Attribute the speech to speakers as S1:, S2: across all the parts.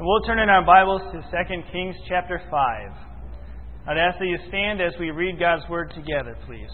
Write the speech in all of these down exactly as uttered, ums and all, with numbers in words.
S1: And we'll turn in our Bibles to Second Kings chapter five. I'd ask that you stand as we read God's Word together, please.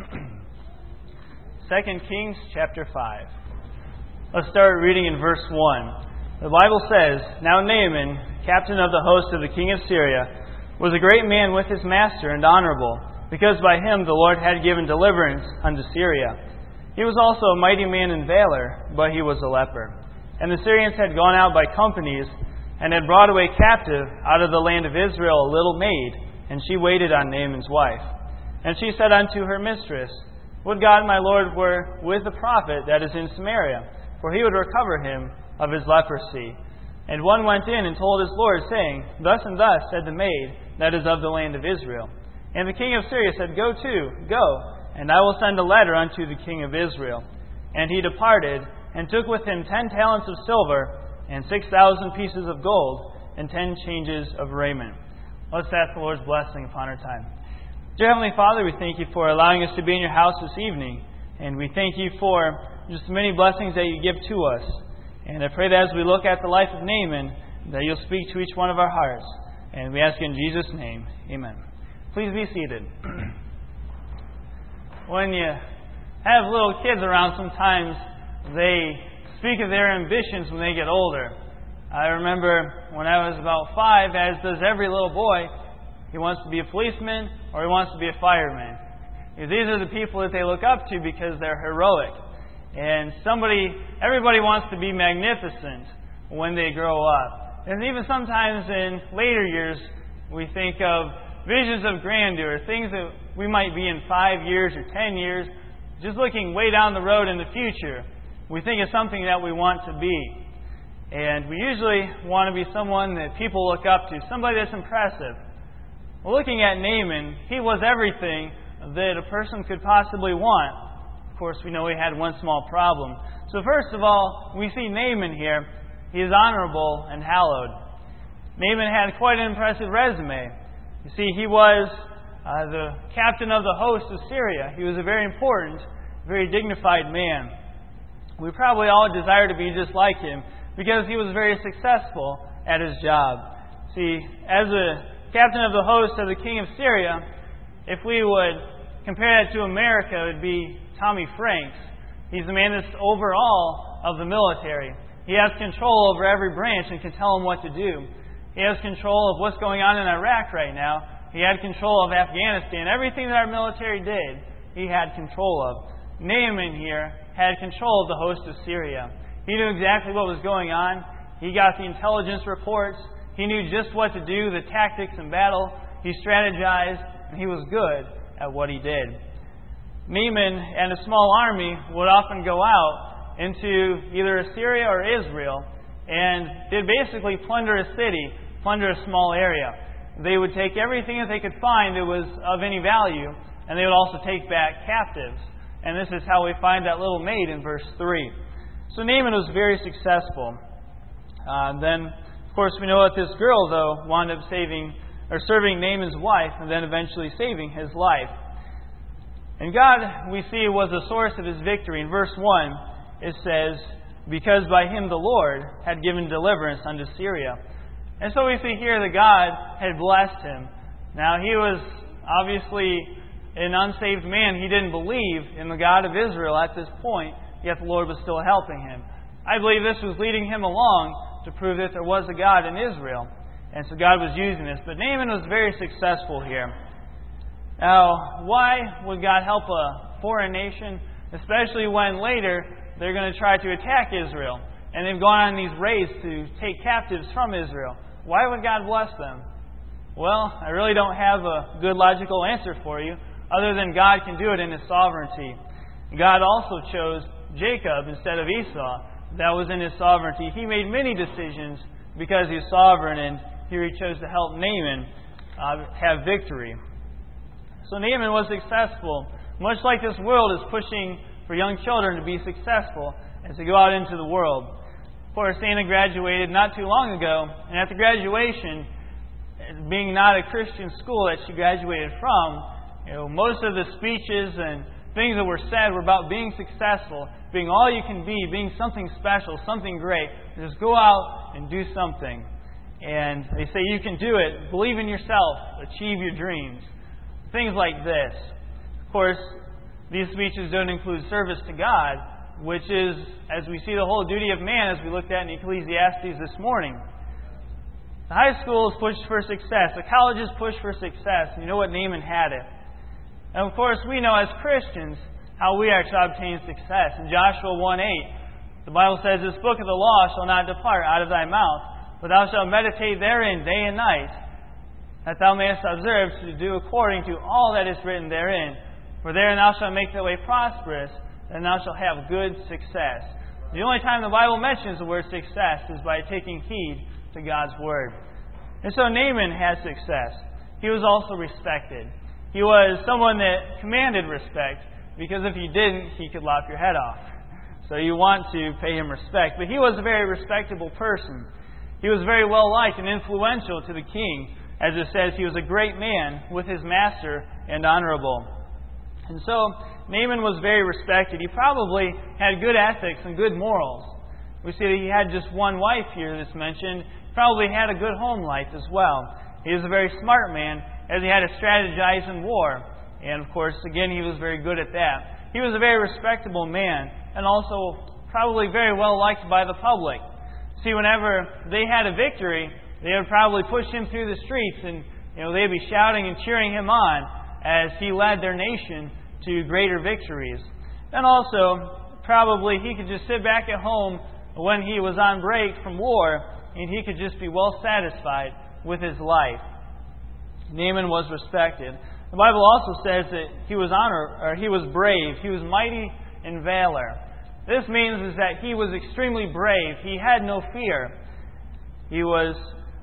S1: Second Kings chapter five. Let's start reading in verse one. The Bible says, Now Naaman, captain of the host of the king of Syria, was a great man with his master and honorable, because by him the Lord had given deliverance unto Syria. He was also a mighty man in valor, but he was a leper. And the Syrians had gone out by companies, and had brought away captive out of the land of Israel a little maid, and she waited on Naaman's wife. And she said unto her mistress, Would God my Lord were with the prophet that is in Samaria, for he would recover him of his leprosy. And one went in and told his Lord, saying, Thus and thus said the maid that is of the land of Israel. And the king of Syria said, Go to, go, and I will send a letter unto the king of Israel. And he departed, and took with him ten talents of silver, and six thousand pieces of gold, and ten changes of raiment. Let's ask the Lord's blessing upon our time. Dear Heavenly Father, we thank you for allowing us to be in your house this evening. And we thank you for just the many blessings that you give to us. And I pray that as we look at the life of Naaman, that you'll speak to each one of our hearts. And we ask in Jesus' name, amen. Please be seated. When you have little kids around, sometimes they speak of their ambitions when they get older. I remember when I was about five, as does every little boy, he wants to be a policeman or he wants to be a fireman. Because these are the people that they look up to because they're heroic. And somebody, everybody wants to be magnificent when they grow up. And even sometimes in later years, we think of visions of grandeur, things that we might be in five years or ten years, just looking way down the road in the future. We think of something that we want to be. And we usually want to be someone that people look up to, somebody that's impressive. Well, looking at Naaman, he was everything that a person could possibly want. Of course, we know he had one small problem. So first of all, we see Naaman here. He is honorable and hallowed. Naaman had quite an impressive resume. You see, he was uh, the captain of the host of Syria. He was a very important, very dignified man. We probably all desire to be just like him because he was very successful at his job. See, as a captain of the host of the king of Syria, if we would compare that to America, it would be Tommy Franks. He's the man that's over all of the military. He has control over every branch and can tell them what to do. He has control of what's going on in Iraq right now. He had control of Afghanistan. Everything that our military did, he had control of. Naaman here had control of the host of Syria. He knew exactly what was going on. He got the intelligence reports. He knew just what to do, the tactics in battle. He strategized, and he was good at what he did. Naaman and a small army would often go out into either Assyria or Israel and did basically plunder a city, plunder a small area. They would take everything that they could find that was of any value, and they would also take back captives. And this is how we find that little maid in verse three. So Naaman was very successful. Uh, then, of course, we know that this girl, though, wound up saving or serving Naaman's wife and then eventually saving his life. And God, we see, was the source of his victory. In verse one, it says, Because by him the Lord had given deliverance unto Syria. And so we see here that God had blessed him. Now, he was obviously an unsaved man. He didn't believe in the God of Israel at this point, yet the Lord was still helping him. I believe this was leading him along to prove that there was a God in Israel. And so God was using this. But Naaman was very successful here. Now, why would God help a foreign nation, especially when later they're going to try to attack Israel? And they've gone on these raids to take captives from Israel. Why would God bless them? Well, I really don't have a good logical answer for you, other than God can do it in His sovereignty. God also chose Jacob instead of Esau. That was in His sovereignty. He made many decisions because He is sovereign, and here He chose to help Naaman uh, have victory. So Naaman was successful, much like this world is pushing for young children to be successful and to go out into the world. Of course, Anna graduated not too long ago, and at the graduation, being not a Christian school that she graduated from, you know, most of the speeches and things that were said were about being successful, being all you can be, being something special, something great. Just go out and do something. And they say, you can do it. Believe in yourself. Achieve your dreams. Things like this. Of course, these speeches don't include service to God, which is, as we see, the whole duty of man, as we looked at in Ecclesiastes this morning. The high school is pushed for success. The college is pushed for success. And you know what? Naaman had it. And of course, we know as Christians how we actually obtain success. In Joshua one eight, the Bible says, this book of the law shall not depart out of thy mouth, but thou shalt meditate therein day and night, that thou mayest observe to do according to all that is written therein. For therein thou shalt make thy way prosperous, and thou shalt have good success. The only time the Bible mentions the word success is by taking heed to God's Word. And so Naaman had success. He was also respected. He was someone that commanded respect, because if you didn't, he could lop your head off. So you want to pay him respect. But he was a very respectable person. He was very well liked and influential to the king. As it says, he was a great man with his master and honorable. And so Naaman was very respected. He probably had good ethics and good morals. We see that he had just one wife here that's mentioned. He probably had a good home life as well. He was a very smart man, as he had to strategize in war. And of course, again, he was very good at that. He was a very respectable man, and also probably very well liked by the public. See, whenever they had a victory, they would probably push him through the streets, and you know they'd be shouting and cheering him on as he led their nation to greater victories. And also, probably he could just sit back at home when he was on break from war, and he could just be well satisfied with his life. Naaman was respected. The Bible also says that he was honor, or he was brave. He was mighty in valor. This means is that he was extremely brave. He had no fear. He was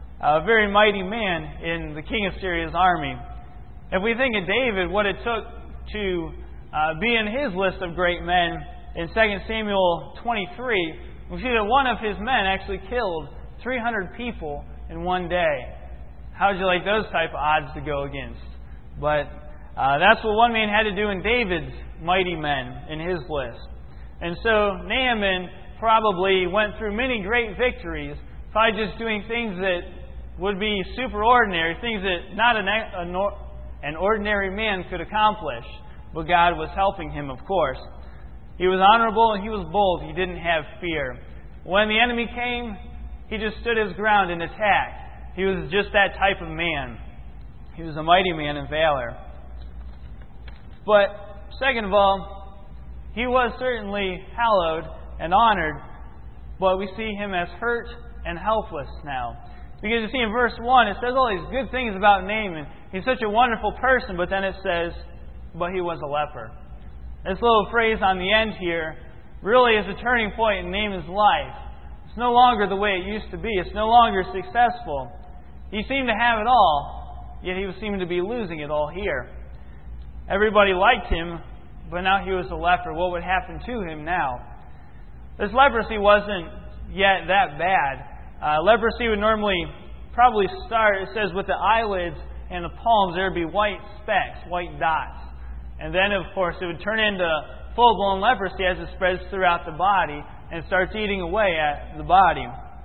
S1: a very mighty man in the king of Syria's army. If we think of David, what it took to uh, be in his list of great men, in Second Samuel twenty-three, we see that one of his men actually killed three hundred people in one day. How would you like those type of odds to go against? But uh, that's what one man had to do in David's mighty men in his list. And so Naaman probably went through many great victories, probably just doing things that would be super ordinary, things that not an, an ordinary man could accomplish. But God was helping him, of course. He was honorable and he was bold. He didn't have fear. When the enemy came, he just stood his ground and attacked. He was just that type of man. He was a mighty man in valor. But, second of all, he was certainly hallowed and honored, but we see him as hurt and helpless now. Because you see in verse one, it says all these good things about Naaman. He's such a wonderful person, but then it says, but he was a leper. This little phrase on the end here really is a turning point in Naaman's life. It's no longer the way it used to be. It's no longer successful. He seemed to have it all, yet he seemed to be losing it all here. Everybody liked him, but now he was a leper. What would happen to him now? This leprosy wasn't yet that bad. Uh, leprosy would normally probably start, it says, with the eyelids and the palms, there would be white specks, white dots. And then, of course, it would turn into full-blown leprosy as it spreads throughout the body and starts eating away at the body.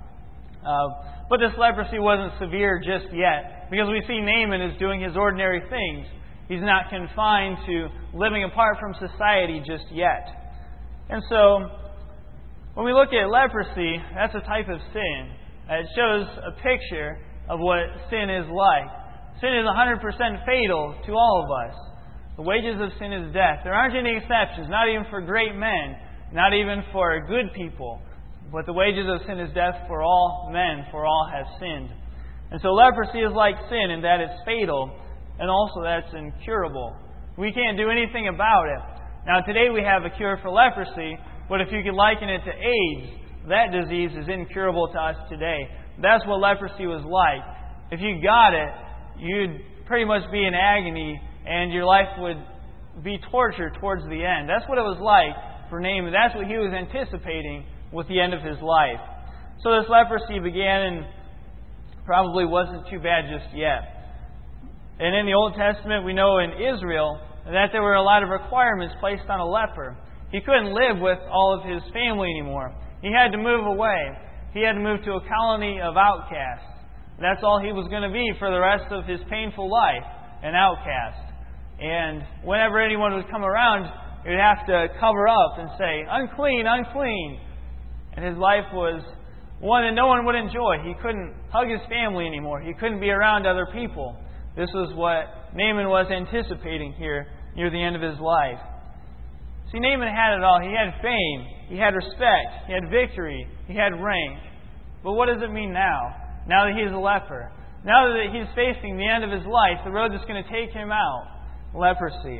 S1: Uh, but this leprosy wasn't severe just yet, because we see Naaman is doing his ordinary things. He's not confined to living apart from society just yet. And so, when we look at leprosy, that's a type of sin. It shows a picture of what sin is like. Sin is one hundred percent fatal to all of us. The wages of sin is death. There aren't any exceptions, not even for great men, not even for good people. But the wages of sin is death for all men, for all have sinned. And so leprosy is like sin in that it's fatal, and also that it's incurable. We can't do anything about it. Now today we have a cure for leprosy, but if you could liken it to AIDS, that disease is incurable to us today. That's what leprosy was like. If you got it, you'd pretty much be in agony, and your life would be torture towards the end. That's what it was like for Naaman. That's what he was anticipating with the end of his life. So this leprosy began and probably wasn't too bad just yet. And in the Old Testament, we know in Israel that there were a lot of requirements placed on a leper. He couldn't live with all of his family anymore. He had to move away. He had to move to a colony of outcasts. that's all he was going to be for the rest of his painful life, an outcast. And whenever anyone would come around, he would have to cover up and say, unclean, unclean. And his life was one that no one would enjoy. He couldn't hug his family anymore. He couldn't be around other people. This was what Naaman was anticipating here near the end of his life. See, Naaman had it all. He had fame. He had respect. He had victory. He had rank. But what does it mean now? Now that he is a leper. Now that he's facing the end of his life, the road that's going to take him out. Leprosy.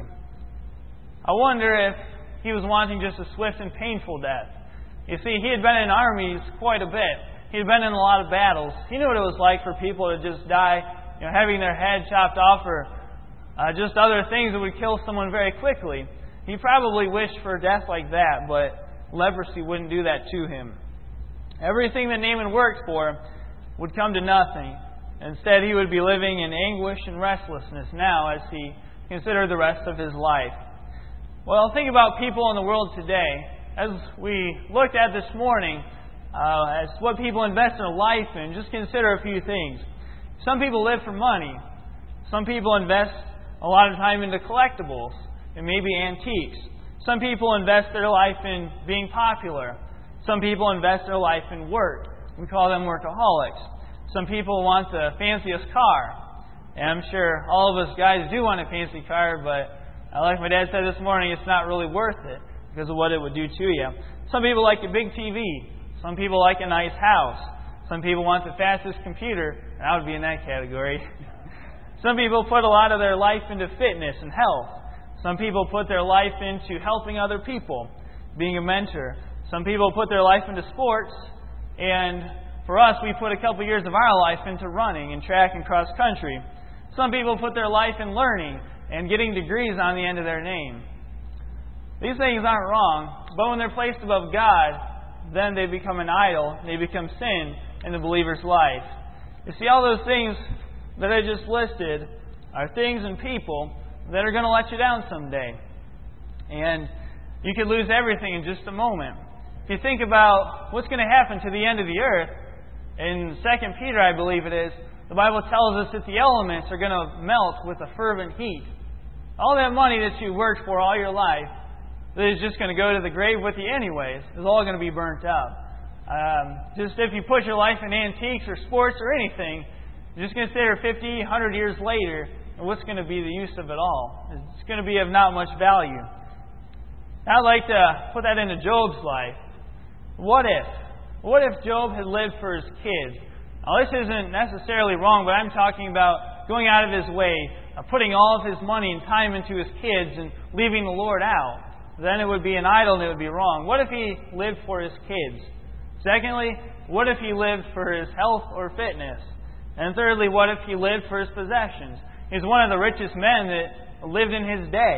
S1: I wonder if he was wanting just a swift and painful death. You see, he had been in armies quite a bit. He had been in a lot of battles. He knew what it was like for people to just die, you know, having their head chopped off, or uh, just other things that would kill someone very quickly. He probably wished for a death like that, but leprosy wouldn't do that to him. Everything that Naaman worked for would come to nothing. Instead, he would be living in anguish and restlessness now as he considered the rest of his life. Well, think about people in the world today. As we looked at this morning, uh, as what people invest in a life in, just consider a few things. Some people live for money. Some people invest a lot of time into collectibles and maybe antiques. Some people invest their life in being popular. Some people invest their life in work. We call them workaholics. Some people want the fanciest car. And I'm sure all of us guys do want a fancy car, but like my dad said this morning, it's not really worth it because of what it would do to you. Some people like a big T V. Some people like a nice house. Some people want the fastest computer, and I would be in that category. Some people put a lot of their life into fitness and health. Some people put their life into helping other people, being a mentor. Some people put their life into sports, and for us, we put a couple years of our life into running and track and cross country. Some people put their life in learning and getting degrees on the end of their name. These things aren't wrong, but when they're placed above God, then they become an idol. They become sin in the believer's life. You see, all those things that I just listed are things and people that are going to let you down someday. And you could lose everything in just a moment. If you think about what's going to happen to the end of the earth, in Second Peter, I believe it is, the Bible tells us that the elements are going to melt with a fervent heat. All that money that you worked for all your life, that is just going to go to the grave with you anyways, is all going to be burnt up. Um, just if you put your life in antiques or sports or anything, just consider fifty, one hundred years later, and what's going to be the use of it all? It's going to be of not much value. I'd like to put that into Job's life. What if? What if Job had lived for his kids? Now, this isn't necessarily wrong, but I'm talking about going out of his way, uh, putting all of his money and time into his kids and leaving the Lord out. Then it would be an idol and it would be wrong. What if he lived for his kids? Secondly, what if he lived for his health or fitness? And thirdly, what if he lived for his possessions? He's one of the richest men that lived in his day.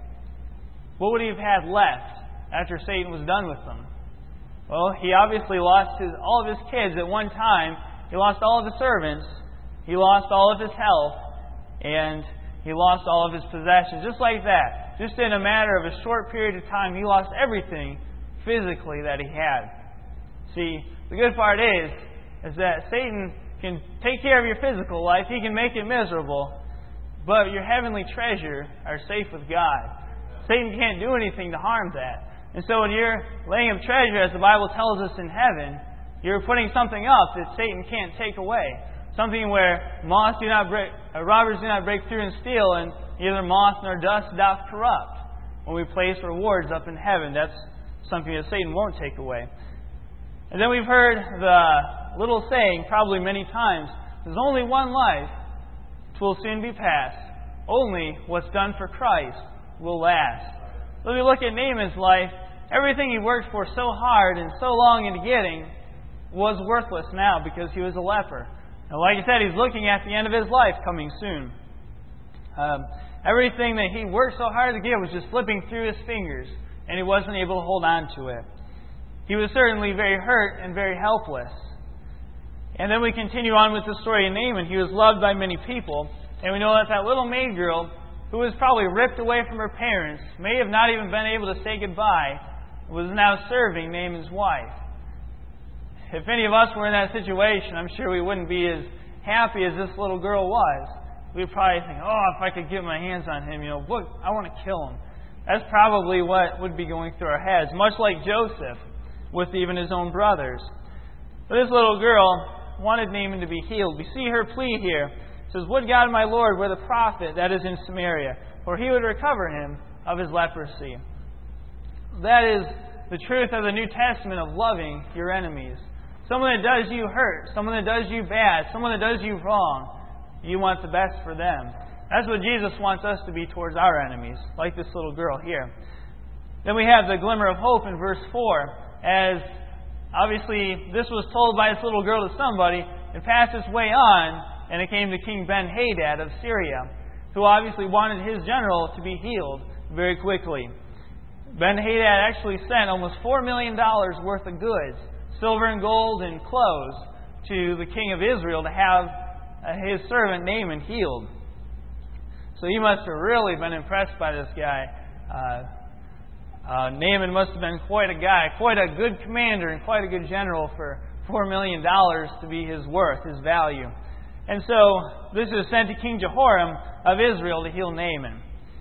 S1: What would he have had left after Satan was done with them? Well, he obviously lost his, all of his kids at one time. He lost all of his servants. He lost all of his health. And he lost all of his possessions. Just like that. Just in a matter of a short period of time, he lost everything physically that he had. See, the good part is, is that Satan can take care of your physical life. He can make it miserable. But your heavenly treasure are safe with God. Satan can't do anything to harm that. And so when you're laying up treasure, as the Bible tells us in heaven, you're putting something up that Satan can't take away. Something where moths do not break, uh, robbers do not break through and steal, and neither moth nor dust doth corrupt. When we place rewards up in heaven, that's something that Satan won't take away. And then we've heard the little saying, probably many times, there's only one life, 'twill soon be past. Only what's done for Christ will last. When we look at Naaman's life, everything he worked for so hard and so long into getting was worthless now because he was a leper. And like I said, he's looking at the end of his life coming soon. Um, everything that he worked so hard to get was just slipping through his fingers, and he wasn't able to hold on to it. He was certainly very hurt and very helpless. And then we continue on with the story of Naaman. He was loved by many people, and we know that that little maid girl, who was probably ripped away from her parents, may have not even been able to say goodbye, was now serving Naaman's wife. If any of us were in that situation, I'm sure we wouldn't be as happy as this little girl was, we'd probably think, oh, if I could get my hands on him, you know, look, I want to kill him. That's probably what would be going through our heads, much like Joseph with even his own brothers. But this little girl wanted Naaman to be healed. We see her plea here. It says, would God my Lord were the prophet that is in Samaria, for he would recover him of his leprosy. That is the truth of the New Testament of loving your enemies. Someone that does you hurt, someone that does you bad, someone that does you wrong, you want the best for them. That's what Jesus wants us to be towards our enemies, like this little girl here. Then we have the glimmer of hope in verse four, as obviously this was told by this little girl to somebody. It passed its way on, and it came to King Ben-Hadad of Syria, who obviously wanted his general to be healed very quickly. Ben-Hadad actually sent almost four million dollars worth of goods, silver and gold and clothes, to the king of Israel to have his servant Naaman healed. So he must have really been impressed by this guy. Uh, uh, Naaman must have been quite a guy, quite a good commander, and quite a good general for four million dollars to be his worth, his value. And so this is sent to King Jehoram of Israel to heal Naaman.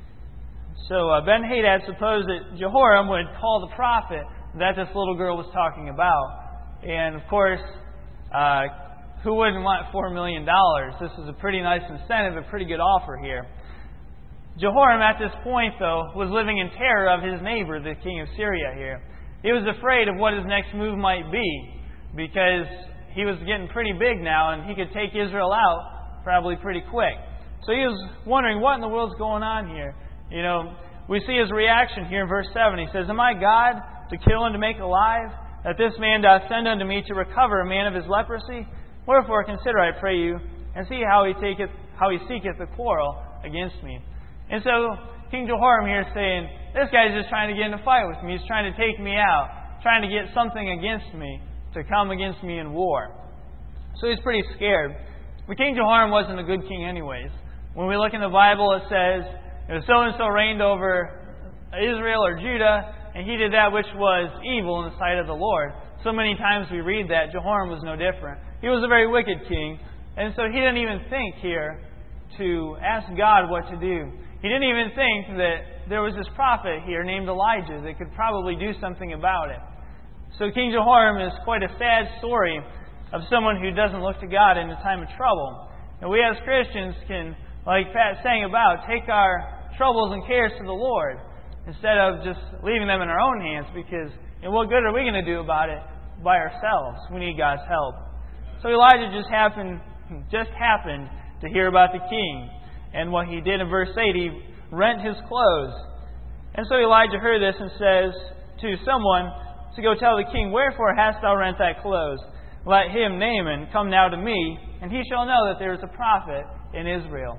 S1: So uh, Ben-Hadad supposed that Jehoram would call the prophet that this little girl was talking about. And of course, uh, who wouldn't want four million dollars? This is a pretty nice incentive, a pretty good offer here. Jehoram at this point, though, was living in terror of his neighbor, the king of Syria here. He was afraid of what his next move might be, because he was getting pretty big now and he could take Israel out probably pretty quick. So he was wondering, what in the world's going on here? You know, we see his reaction here in verse seven. He says, am I God to kill and to make alive, that this man doth send unto me to recover a man of his leprosy? Wherefore consider, I pray you, and see how he taketh, how he seeketh a quarrel against me. And so King Jehoram here is saying, this guy's just trying to get in a fight with me. He's trying to take me out, trying to get something against me, to come against me in war. So he's pretty scared. But King Jehoram wasn't a good king anyways. When we look in the Bible, it says, so-and-so reigned over Israel or Judah, and he did that which was evil in the sight of the Lord. So many times we read that. Jehoram was no different. He was a very wicked king, and so he didn't even think here to ask God what to do. He didn't even think that there was this prophet here named Elijah that could probably do something about it. So King Jehoram is quite a sad story of someone who doesn't look to God in a time of trouble. And we as Christians can, like Pat sang about, take our troubles and cares to the Lord instead of just leaving them in our own hands, because and what good are we going to do about it by ourselves? We need God's help. So Elijah just happened, just happened to hear about the king. And what he did in verse eight, he rent his clothes. And so Elijah heard this and says to someone to go tell the king, wherefore hast thou rent thy clothes? Let him, Naaman, come now to me, and he shall know that there is a prophet in Israel.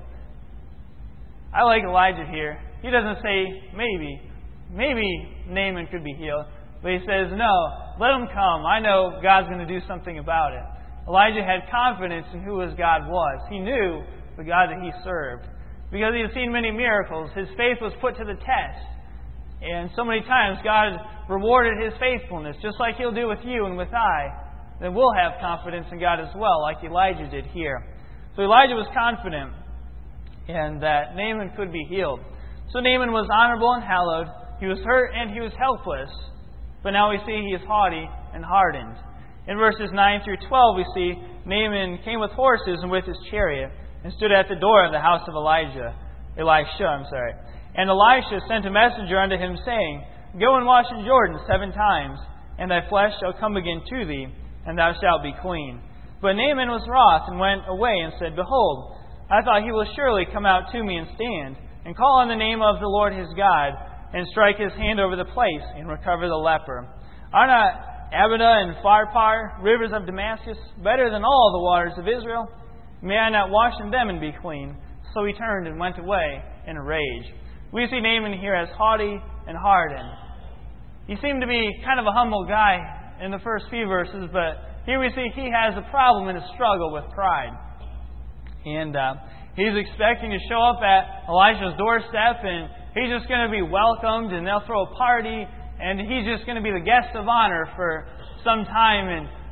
S1: I like Elijah here. He doesn't say maybe. Maybe Naaman could be healed. But he says, no, let him come. I know God's going to do something about it. Elijah had confidence in who his God was. He knew the God that he served. Because he had seen many miracles, his faith was put to the test. And so many times God rewarded his faithfulness, just like he'll do with you and with I. Then we'll have confidence in God as well, like Elijah did here. So Elijah was confident and that Naaman could be healed. So Naaman was honorable and hallowed. He was hurt and he was helpless. But now we see he is haughty and hardened. In verses nine through twelve, we see Naaman came with horses and with his chariot, and stood at the door of the house of Elijah. Elisha, I'm sorry. And Elisha sent a messenger unto him, saying, go and wash in Jordan seven times, and thy flesh shall come again to thee, and thou shalt be clean. But Naaman was wroth, and went away, and said, behold, I thought he will surely come out to me and stand, and call on the name of the Lord his God, and strike his hand over the place, and recover the leper. Are not Abida and Pharpar, rivers of Damascus, better than all the waters of Israel? May I not wash in them and be clean? So he turned and went away in a rage. We see Naaman here as haughty and hardened. He seemed to be kind of a humble guy in the first few verses, but here we see he has a problem and a struggle with pride. And uh, he's expecting to show up at Elijah's doorstep, and he's just going to be welcomed, and they'll throw a party, and he's just going to be the guest of honor for some time, and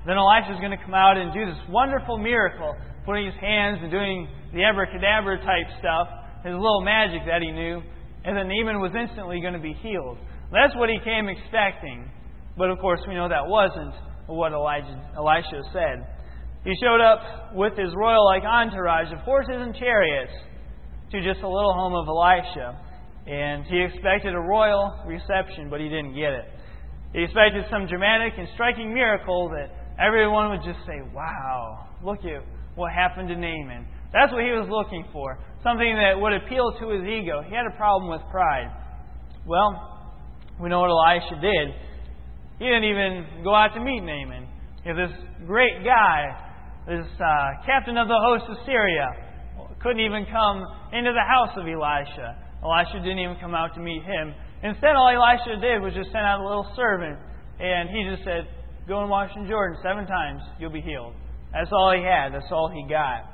S1: Then Elisha's going to come out and do this wonderful miracle, putting his hands and doing the abracadabra type stuff, his little magic that he knew, and then Naaman was instantly going to be healed. That's what he came expecting. But of course, we know that wasn't what Elijah, Elisha said. He showed up with his royal-like entourage of horses and chariots to just a little home of Elisha. And he expected a royal reception, but he didn't get it. He expected some dramatic and striking miracle that everyone would just say, wow, look at what happened to Naaman. That's what he was looking for. Something that would appeal to his ego. He had a problem with pride. Well, we know what Elisha did. He didn't even go out to meet Naaman. You know, this great guy, this uh, captain of the host of Syria, couldn't even come into the house of Elisha. Elisha didn't even come out to meet him. Instead, all Elisha did was just send out a little servant, and he just said, go and wash in Jordan seven times, you'll be healed. That's all he had. That's all he got.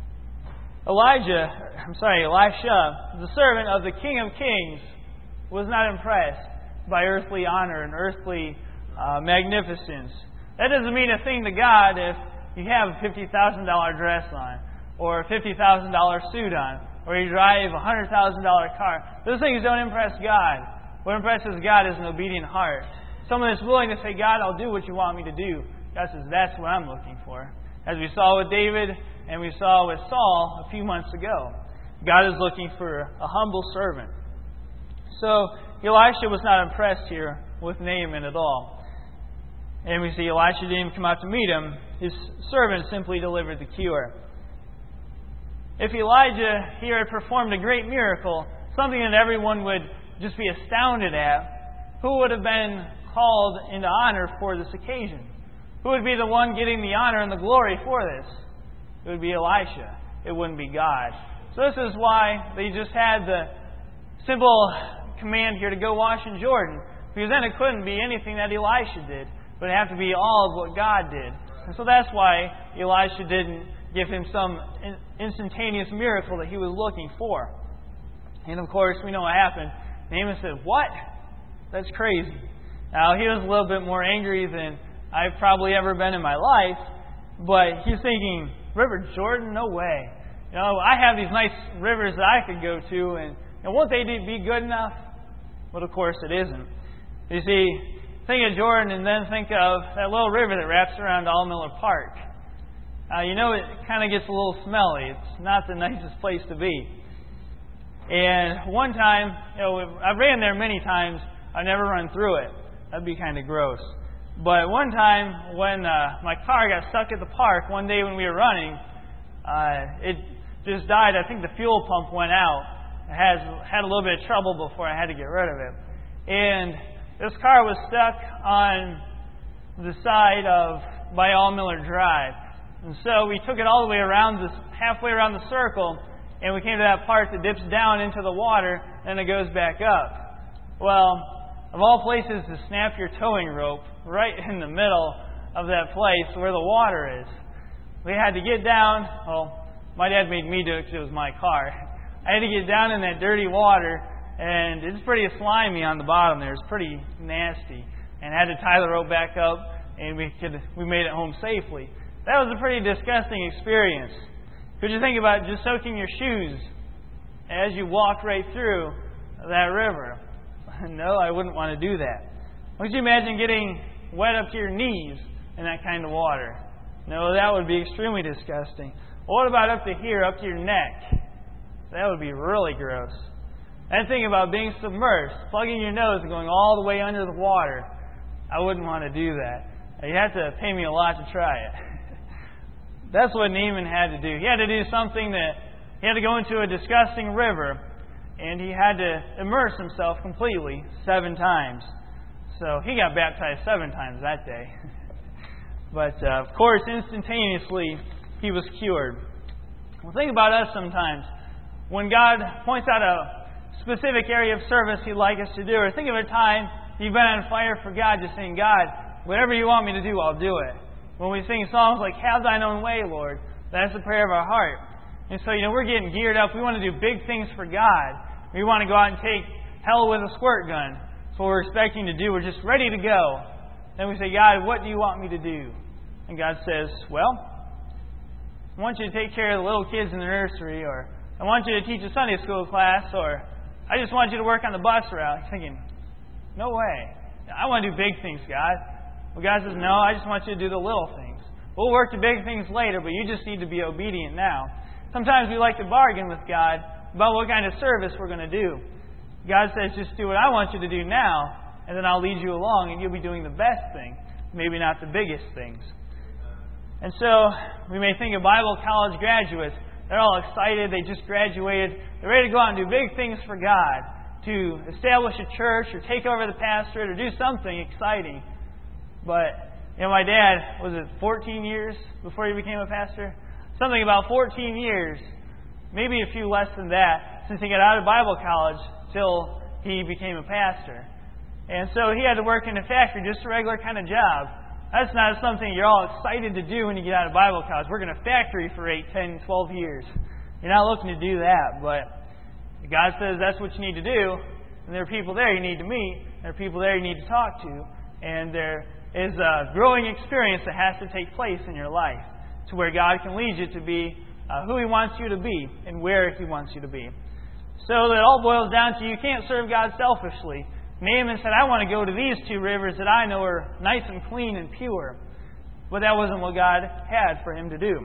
S1: Elijah, I'm sorry, Elisha, the servant of the King of Kings, was not impressed by earthly honor and earthly uh, magnificence. That doesn't mean a thing to God if you have a fifty thousand dollars dress on, or a fifty thousand dollars suit on, or you drive a one hundred thousand dollars car. Those things don't impress God. What impresses God is an obedient heart. Someone that's willing to say, God, I'll do what you want me to do. God says, that's what I'm looking for. As we saw with David and we saw with Saul a few months ago. God is looking for a humble servant. So Elisha was not impressed here with Naaman at all. And we see Elisha didn't even come out to meet him. His servant simply delivered the cure. If Elijah here had performed a great miracle, something that everyone would just be astounded at, who would have been called into honor for this occasion? Who would be the one getting the honor and the glory for this? It would be Elisha. It wouldn't be God. So this is why they just had the simple command here to go wash in Jordan. Because then it couldn't be anything that Elisha did, but it had to be all of what God did. And so that's why Elisha didn't give him some instantaneous miracle that he was looking for. And of course, we know what happened. Naaman said, what? That's crazy. Now, he was a little bit more angry than I've probably ever been in my life, but he's thinking, River Jordan? No way. You know, I have these nice rivers that I could go to, and, and won't they be good enough? But of course, it isn't. You see, think of Jordan and then think of that little river that wraps around All Miller Park. Uh, you know, it kind of gets a little smelly. It's not the nicest place to be. And one time, you know, I've ran there many times. I've never run through it. That'd be kind of gross. But one time, when uh, my car got stuck at the park, one day when we were running, uh, it just died. I think the fuel pump went out. I had, had a little bit of trouble before I had to get rid of it. And this car was stuck on the side of by All Miller Drive. And so we took it all the way around, this halfway around the circle, and we came to that part that dips down into the water, and it goes back up. Well, of all places to snap your towing rope, right in the middle of that place where the water is. We had to get down. Well, my dad made me do it because it was my car. I had to get down in that dirty water, and it's pretty slimy on the bottom there. It's pretty nasty. And I had to tie the rope back up, and we could we made it home safely. That was a pretty disgusting experience. Could you think about just soaking your shoes as you walked right through that river? No, I wouldn't want to do that. Would you imagine getting wet up to your knees in that kind of water? No, that would be extremely disgusting. What about up to here, up to your neck? That would be really gross. And think about being submerged, plugging your nose and going all the way under the water. I wouldn't want to do that. You have to pay me a lot to try it. That's what Naaman had to do. He had to do something that he had to go into a disgusting river, and he had to immerse himself completely seven times. So he got baptized seven times that day. But uh, of course, instantaneously, he was cured. Well, think about us sometimes. When God points out a specific area of service He'd like us to do, or think of a time you've been on fire for God, just saying, God, whatever you want me to do, I'll do it. When we sing songs like, have thine own way, Lord, that's the prayer of our heart. And so, you know, we're getting geared up. We want to do big things for God. We want to go out and take hell with a squirt gun. That's what we're expecting to do. We're just ready to go. Then we say, God, what do you want me to do? And God says, well, I want you to take care of the little kids in the nursery, or I want you to teach a Sunday school class, or I just want you to work on the bus route. You're thinking, no way. I want to do big things, God. Well, God says, no, I just want you to do the little things. We'll work the big things later, but you just need to be obedient now. Sometimes we like to bargain with God about what kind of service we're going to do. God says, just do what I want you to do now, and then I'll lead you along, and you'll be doing the best thing, maybe not the biggest things. And so we may think of Bible college graduates. They're all excited. They just graduated. They're ready to go out and do big things for God, to establish a church or take over the pastorate or do something exciting. But, you know, my dad, was it fourteen years before he became a pastor? Something about fourteen years, maybe a few less than that, since he got out of Bible college till he became a pastor. And so he had to work in a factory, just a regular kind of job. That's not something you're all excited to do when you get out of Bible college. Work in a factory for eight, ten, twelve years. You're not looking to do that, but God says that's what you need to do. And there are people there you need to meet. There are people there you need to talk to. And there is a growing experience that has to take place in your life to where God can lead you to be uh, who He wants you to be and where He wants you to be. So that all boils down to you can't serve God selfishly. Naaman said, I want to go to these two rivers that I know are nice and clean and pure. But that wasn't what God had for him to do.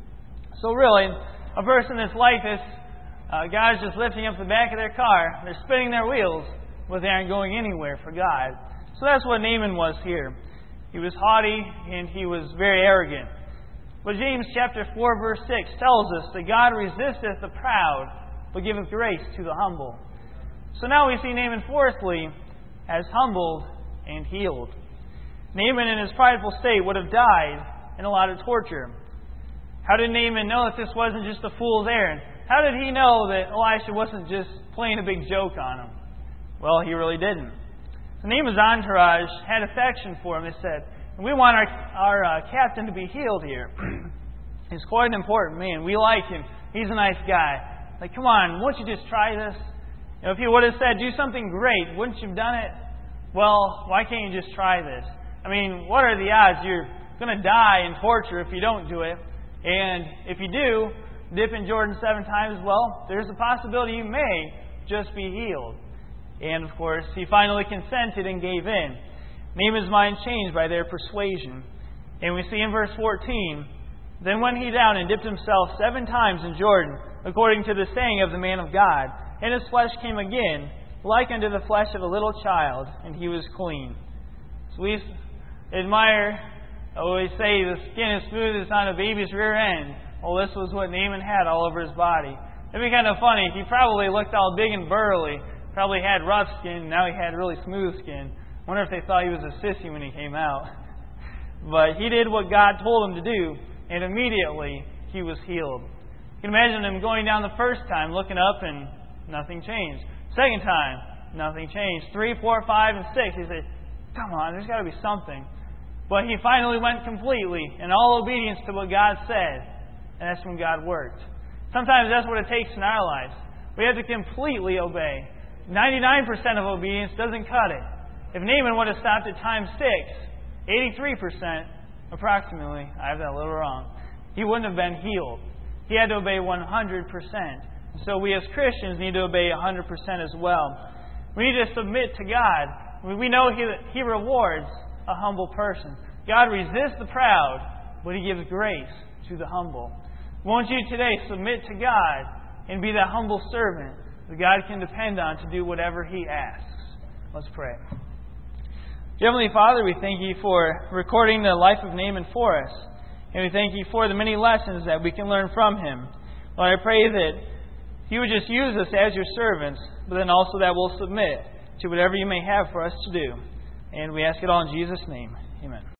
S1: So really, a person that's like this, uh, God's just lifting up the back of their car. They're spinning their wheels, but they aren't going anywhere for God. So that's what Naaman was here. He was haughty and he was very arrogant. But James chapter four verse six tells us that God resisteth the proud, but giveth grace to the humble. So now we see Naaman fourthly as humbled and healed. Naaman in his prideful state would have died in a lot of torture. How did Naaman know that this wasn't just a fool's errand? How did he know that Elisha wasn't just playing a big joke on him? Well, he really didn't. So Naaman's entourage had affection for him. They said, we want our, our uh, captain to be healed here. He's quite an important man. We like him. He's a nice guy. Like, come on, won't you just try this? You know, if he would have said, do something great, wouldn't you have done it? Well, why can't you just try this? I mean, what are the odds? You're going to die in torture if you don't do it. And if you do, dip in Jordan seven times, well, there's a possibility you may just be healed. And, of course, he finally consented and gave in. Naaman's mind changed by their persuasion. And we see in verse fourteen, then went he down and dipped himself seven times in Jordan, according to the saying of the man of God. And his flesh came again, like unto the flesh of a little child, and he was clean. So we admire, I always say, the skin is smooth as on a baby's rear end. Well, this was what Naaman had all over his body. It'd be kind of funny. He probably looked all big and burly, probably had rough skin, now he had really smooth skin. I wonder if they thought he was a sissy when he came out. But he did what God told him to do, and immediately he was healed. You can imagine him going down the first time, looking up, and nothing changed. Second time, nothing changed. Three, four, five, and six. He said, come on, there's got to be something. But he finally went completely in all obedience to what God said. And that's when God worked. Sometimes that's what it takes in our lives. We have to completely obey. ninety-nine percent of obedience doesn't cut it. If Naaman would have stopped at time six, eighty-three percent, approximately, I have that a little wrong, he wouldn't have been healed. He had to obey one hundred percent. So we as Christians need to obey one hundred percent as well. We need to submit to God. We know He, he rewards a humble person. God resists the proud, but He gives grace to the humble. Won't you today submit to God and be that humble servant that God can depend on to do whatever He asks? Let's pray. Heavenly Father, we thank You for recording the life of Naaman for us. And we thank You for the many lessons that we can learn from him. Lord, I pray that You would just use us as Your servants, but then also that we'll submit to whatever You may have for us to do. And we ask it all in Jesus' name. Amen.